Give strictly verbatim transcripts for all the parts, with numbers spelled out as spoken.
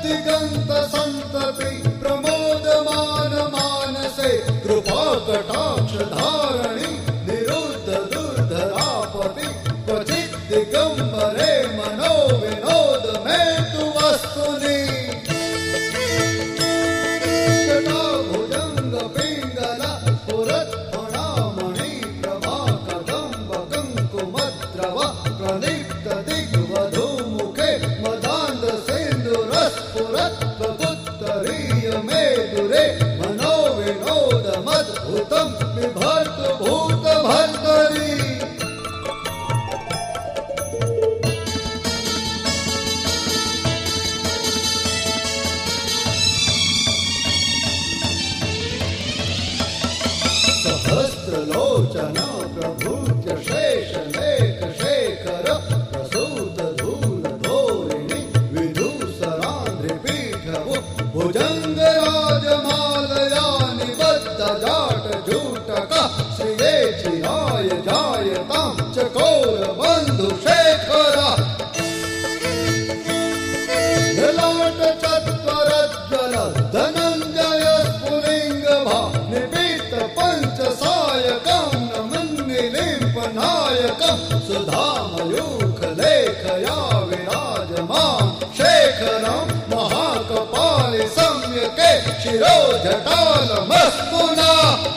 दिगंत संतति प्रमोदमान मानसे कृपा कटाक्ष धारणी निरुद्ध दुर्धरापति क्वचित दिगंबरे मनो विनोद में तु वस्तुनि जटा भुजंग पिंगला पुरत फणामणि प्रभा कदंब कंकुमद्रव प्रलिप्त दिग्वधू मुखे मदांध सिंधुरस्फुरत् प्रभुत्तरीय मेदुरे मनो विनोद मद्भुतं बिभर्त भूत भर्तरि सहस्रलोचन प्रभूत्य शेष लेख शेखर प्रसूत धूल धोरिणि विधूसरांध्रि पीठवु भुजंग राजमालया निबद्ध जाट जूटक श्रिये चिराय जायतां चकोर बंधु शेखर ललाट चत्वरज्वल धनंजय स्फुलिंग भा निपीत पंच सायकं नमन्निलिम्पनायकं सुधामयूख लेखया विराजमान् शेखरं महाकपालि सम्यके शिरोजटालमस्तुना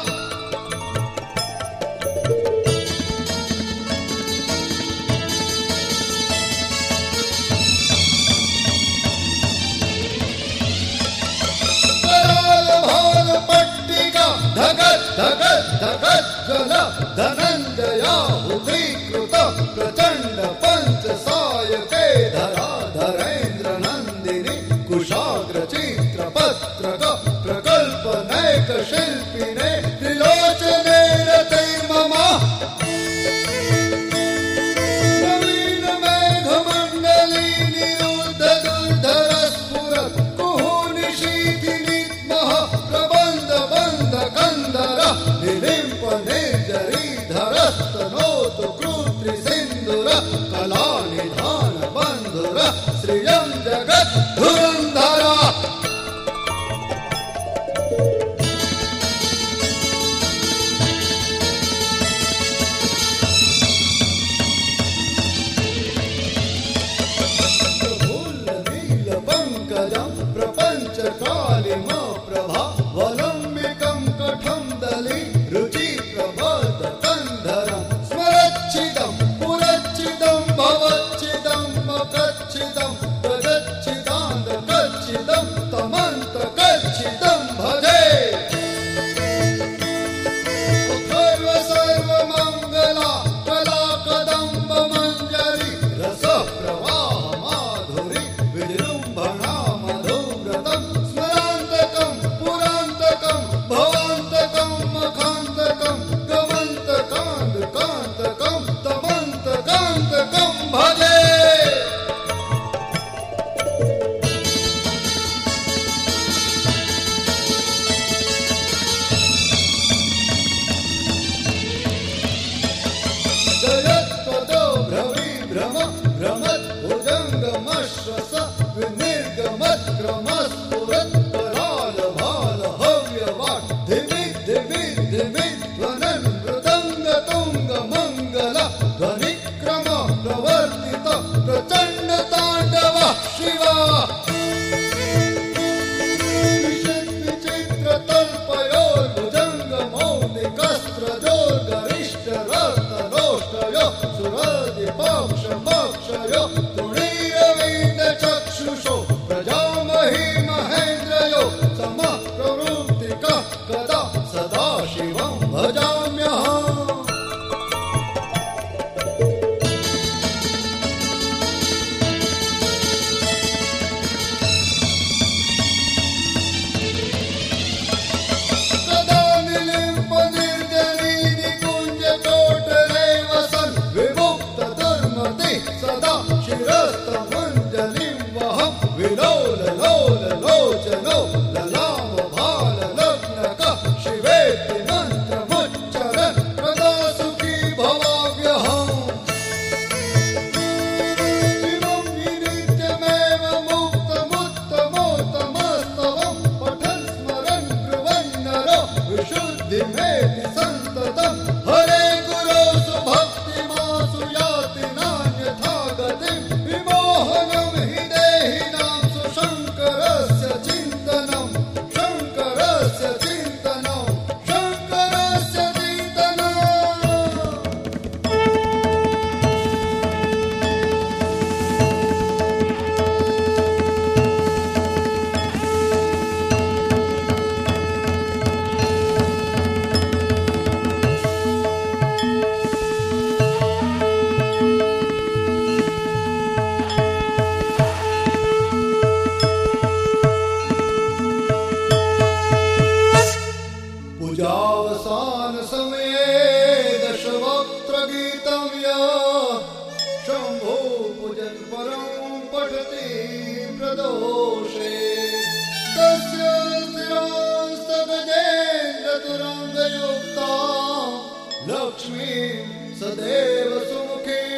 कराल भाल पट्टिका धगत धगत धगत जल धनंजयाहुतीकृत प्रचंड पंच सायके धरा धरेन्द्र नंदिनी कुशाग्र चित्र पत्रक प्रकल्प नैक शिल्पिने त्रिलोचने रते मम नवीन मेघ मंडली निरुद्ध दुर्धर स्फुरत् कुहूनि शीतिनि मह प्रबंध बंध कंदर निलिम्प निर्जरीधरस्तनोतु कृत्रि सिंधुर कला निधान बंधुर श्रियं जगत् धुरंधरा प्रफुल्ल नील पंकजं प्रपंच कालिम प्रभा वलंबिकं कठं दली रुचि प्रबोध कंधरं स्मरच्चिदं पुरच्चिदं भवच्चिदं मकच्चिदं तदच्चिदान्त कच्चिदं तमन्त कच्चिदं भजे अथर्व सर्व मंगला कला कदंब मंजरी रस प्रवाह माधुरी विजृंभणा मधुव्रतं स्मरान्तकं पुरान्तकं भवान्तकं मखान्तकं गमन्तकान्तकान्तकं तमन्तकान्तकं भजे जयत्पदो भ्रवी भ्रम भ्रमत् भुजङ्गमश्वस विनिर्गमत्क्रमस्फुरत् कराल भाल हव्यवाट् धिमि धिमि धिमि ध्वनन् मृदङ्ग तुङ्ग मङ्गल ध्वनिक्रम प्रवर्तित प्रचण्ड ताण्डव शिवा विचित् विचित्र तल्पयोर्भुजङ्ग मौलिकस्त्रजोर्गरिष्ठ रत्नलोष्टयो सुरदिपक्ष पक्षयो तुणीरविन्द चक्षुषो प्रजामहि महेन्द्रयो समः प्रवृत्तिकः कदा सदा शिवं भजाम्यहम् सदा निलिम्प निर्जरी निकुञ्ज कोटरे वसन् विमुक्त दुर्मति सदा शिरस्तमञ्जलिं वहं विलोल लोल लोचनो ललाम भाल लग्नक शिवेति मन्त्रमुच्चरन् प्रदा सुखी भवाम्यहम् इमं हि नित्यमेव मुक्तमुत्तमो सदैव सुमुखे